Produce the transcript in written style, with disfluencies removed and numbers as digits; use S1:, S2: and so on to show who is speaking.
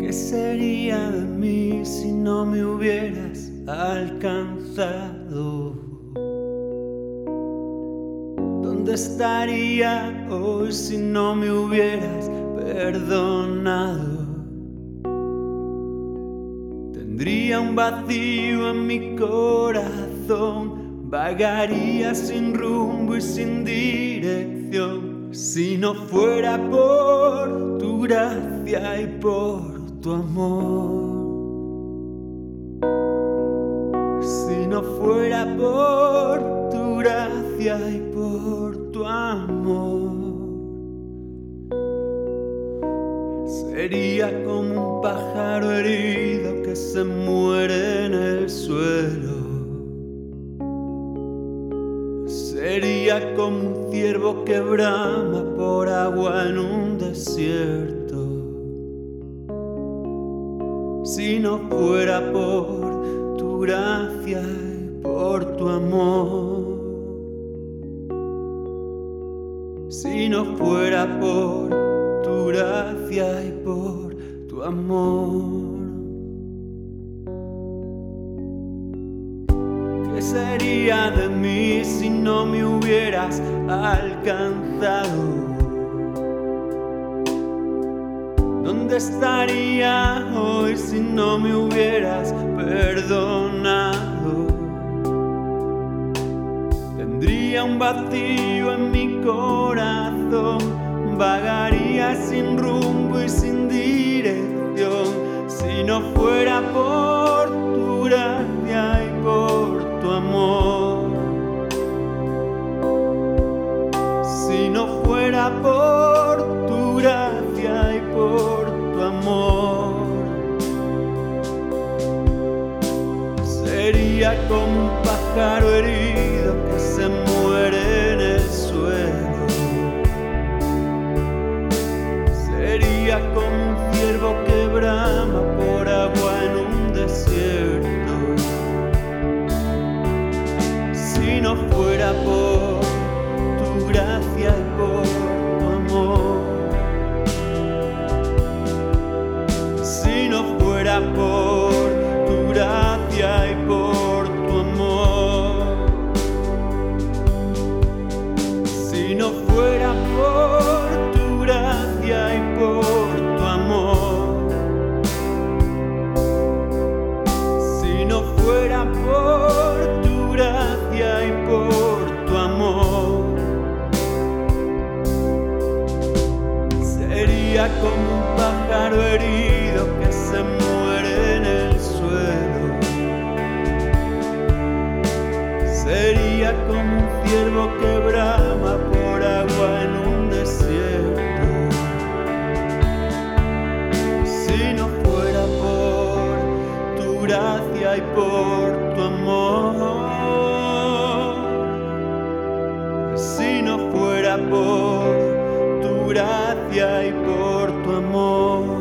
S1: ¿Qué sería de mí si no me hubieras alcanzado? ¿Dónde estaría hoy si no me hubieras perdonado? Tendría un vacío en mi corazón, vagaría sin rumbo y sin dirección, si no fuera por tu gracia y por tu amor. Si no fuera por tu gracia y por tu amor, sería como un pájaro herido que se muere en el suelo. Sería como un ciervo que brama por agua en un desierto. Si no fuera por tu gracia y por tu amor. Si no fuera por tu gracia y por tu amor. ¿Qué sería de mí si no me hubieras alcanzado? ¿Dónde estaría hoy si no me hubieras perdonado? Tendría un vacío en mi corazón, vagaría sin rumbo y sin dirección, si no fuera por tu gracia y por tu amor. Si no fuera por tu gracia y por tu amor, sería como un pájaro herido que se muere en el suelo. Sería como un ciervo que brama por agua en un desierto. Si no fuera por tu gracia y por tu amor. Si no fuera por tu gracia y por tu amor. Si no fuera por tu gracia y por tu amor. Si no fuera por tu gracia y por tu amor, sería como un pájaro herido que se muere en el suelo. Sería como un ciervo que brama por agua en un desierto. Si no fuera por tu gracia y por tu amor. Si no fuera por tu gracia y por tu amor.